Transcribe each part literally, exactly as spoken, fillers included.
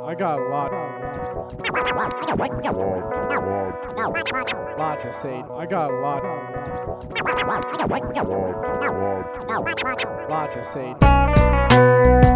I got a lot. Lot to say. I got a lot. Lot to say.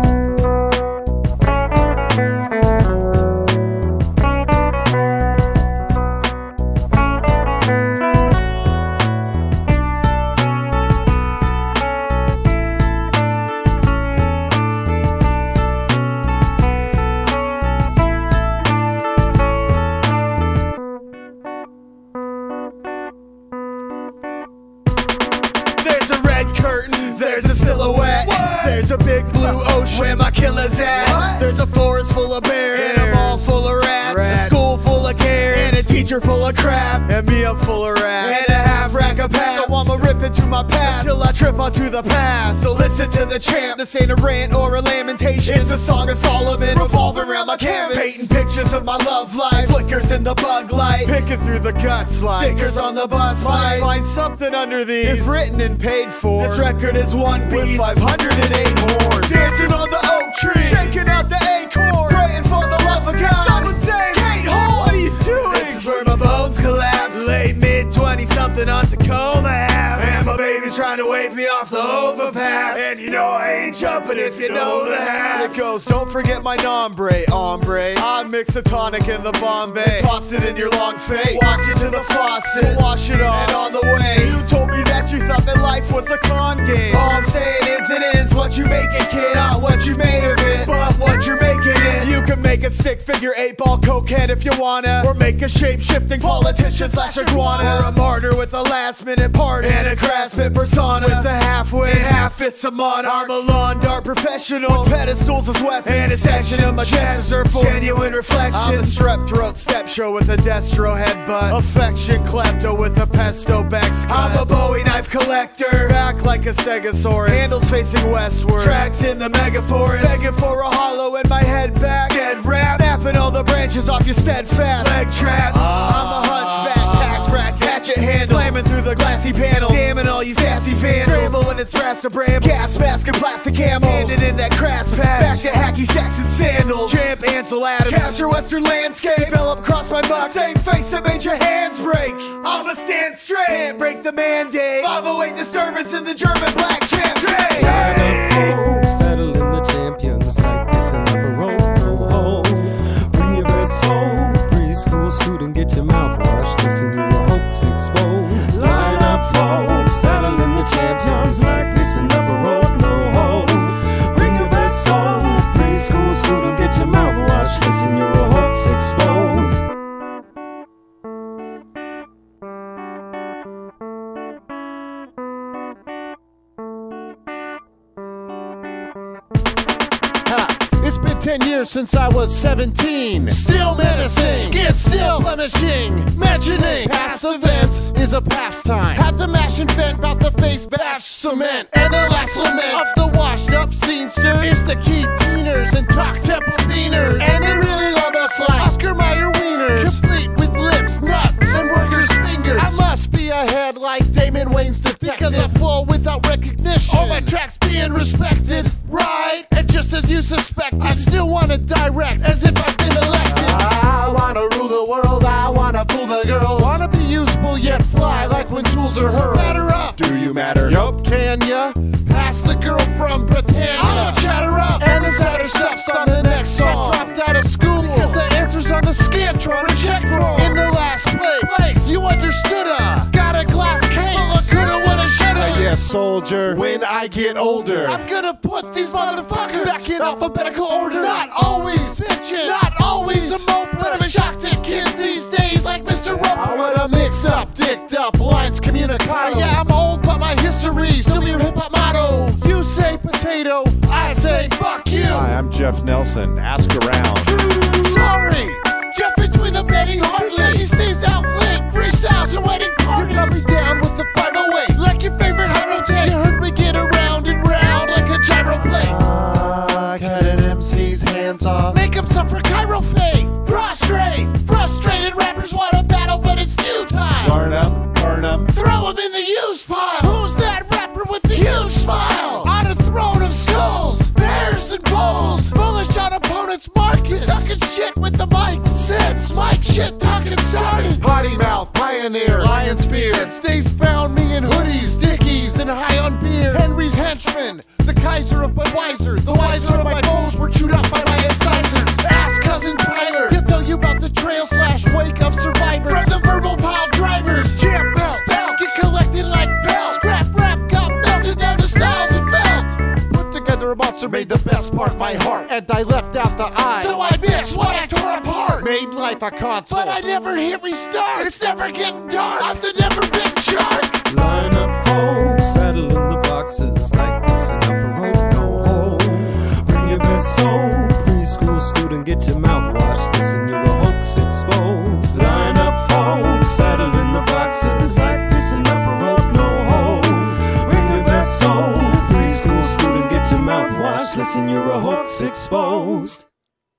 Curtain, there's a silhouette. What? There's a big blue ocean where my killer's at. What? There's a forest full of bears and a mall full of rats, rats. A school full of cares and a teacher full of crap, and me I'm full of rats and a half rack of pants. So I'ma rip into my past till I trip onto the path. So listen to the champ, this ain't a rant or a lamentation. It's a song of Solomon revolving around my canvas, painting pictures of my love life, flickers in the bug light, picking through the guts like stickers on the bus light. Find something under these, if written and paid for. This record is one piece with five hundred eight more. Dancing on the oak tree, shaking out the acorn, praying for the love of God. Someone say, Kate Hall, what are you doing? This is where my bones collapse. Late mid twenty something on Tacoma Ave, and my baby's trying to wave me off the overpass. And you know I ain't jumping if you know the half. It goes, don't forget my nombre, ombre. I mix a tonic in the Bombay, toss it in your long face, watch it to the faucet, wash it off, and on the way you told me that you thought that life was a con game. All I'm saying is it is what you make it, kid, not what you made of it, but what you're making it. You can make a stick figure eight ball cokehead if you wanna, or make a shape-shifting politician slash iguana, or a martyr with a last minute part and a grass-fit persona with a halfway and half it's a monarch. I'm a lawn dart professional with pedestals as weapons and a section of my chest are full genuine reflection. I'm a strep throat step show with a destro headbutt, affection klepto with a pesto back scut. I'm a Bowie knife collector, back like a stegosaurus, handles facing westward, tracks in the megaforest, begging for a hollow in my head back, dead rap, snapping all the branches off your steadfast leg traps. I'm a hunchback, tax rack, hatchet handle, slamming through the glassy panels, damning all you sassy vandals. Scramble when it's rasta bramble, gas mask and plastic camo, handed in that crass patch, back to hacky Saxon sandals, Champ Ansel Adams, capture western landscape, develop cross my buck, same face that made your hands break. I'ma stand straight, can't break the mandate, five oh eight disturbance in the German black champ trade. Settle in the champions like this and never roll, no hole. Bring your best soul, preschool student, get your mouth washed, listen to your hopes exposed. Line up folks, settle in the champions like this and never roll, no hole. Bring your best soul, preschool student, get your mouth washed, listen to your hopes exposed. It's been ten years since I was seventeen. Still menacing, scared still blemishing, mentioning past events is a pastime. Had to mash and vent about the face bash cement, and the last lament of the washed up scenesters is the key teeners and talk temple beaners, and they really love us like Oscar Mayer wieners, complete with lips, nuts, and workers' fingers. I must be ahead like Damon Wayne's detective, because I flow without recognition, all my tracks being respected, right? And just as you suspected, I still wanna direct as if I've been elected. I wanna rule the world, I wanna fool the girls, wanna be useful yet fly like when tools are hurled. So batter up, do you matter? Yup. Can ya? Pass the girl from Britannia. I'ma chatter up, and the sadder stuff's on the next song. I dropped out of school because the answer's on the Scantron and checked wrong. In the last place, you understood her. Got a glass case, but coulda, woulda, shoulda. Yeah, soldier, when I get older, I'm gonna put these motherfuckers back in alphabetical order. Not always bitchin', not always a mope, but I'm shocked at kids these days like Mister Roper. I wanna mix up, dicked up, lines communicado. Yeah, I'm old, but my history still be your hip-hop motto. You say potato, I say fuck you. Hi, I'm Jeff Nelson. Ask around. Sorry, Jeff between the Betty Hartley. He stays out lit, freestyles and wedding party. You're gonna be down with the five oh eight, like your favorite high rotate. You heard me get around and round like a gyro plate. Ah, uh, cutting M C's hands off, make him suffer chiral fate. Prostrate, frustrated rappers want to battle, but it's due time. Burn 'em, burn 'em, throw 'em in the used pile. Who's that rapper with the huge smile? On a throne of skulls, bears and bulls, bullish on opponents' markets. shit with the mic since Mike shit talking started. Potty mouth, pioneer, lion spear. Since days found me in hoodies, dickies, and high on beer. Henry's henchman, the Kaiser of Budweiser. The wiser of my foes were chewed up by my incisors. Ask cousin Tyler, he'll tell you about the trail slash wake of survivors. From the verbal pile drivers, jam belt, belt, get collected like belts. Scrap rap got melted down to styles of felt. Put together a monster, made the best part my heart, and I left out the eye. So I missed what I tore apart. Made life a console, but I never hit restart. It's never getting dark. I'm the never big shark. Line up, folks, saddle in the boxes like this and upper rope, no hole. Bring your best soul, preschool student, get your mouth washed. Listen, you're a hoax exposed. Line up, folks, saddle in the boxes like this and upper rope, no hole. Bring your best soul, preschool student, get your mouth washed. Listen, you're a hoax exposed.